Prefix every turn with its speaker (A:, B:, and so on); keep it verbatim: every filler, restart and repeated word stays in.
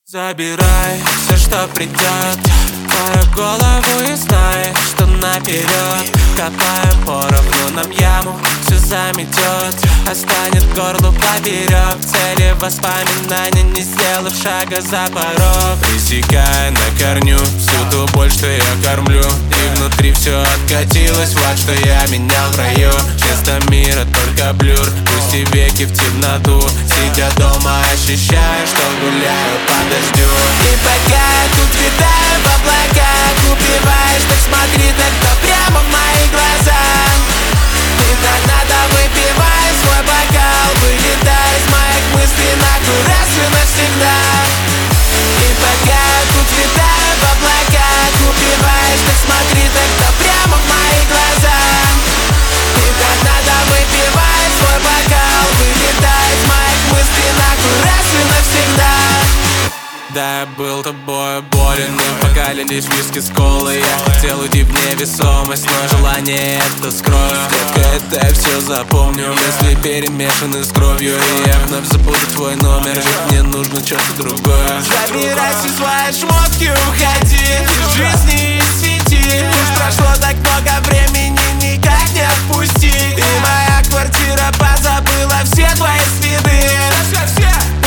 A: Забирай все, что придет в твою голову, и знай, что наперед, копая поровну нам яму, все заметет, останет горлу поперек. Цели воспоминания, не сделав шага за порог. Пресекая на корню всю ту боль, что я кормлю, и внутри все откатилось, вот что я менял в раю. Вместо мира только блюр, пусть и веки в темноту, сидя дома ощущаю, что гуляю под дождю. И пока я тут витаю в облаках, убиваешь, так смотри тогда прямо в мои глаза. И так надо, выпивай свой бокал, вылетай из моих мыслей нахуй раз и навсегда. И пока я тут витаю в облаках, убиваешь, так смотри тогда прямо в мои глаза. И так надо, выпивай свой бокал, вылетай из моих мыслей нахуй раз и навсегда. Да, я был тобой болен, и пока лишь виски с колой. Я хотел уйти в невесомость, но желание это скрою. Детка, это я все запомню, мысли перемешаны с кровью, и я вновь забуду твой номер. Жить мне нужно что-то другое. Забирай все свои шмотки, уходи из жизни, из сети. Уж прошло так много времени, никак не отпусти. И моя квартира позабыла все твои следы.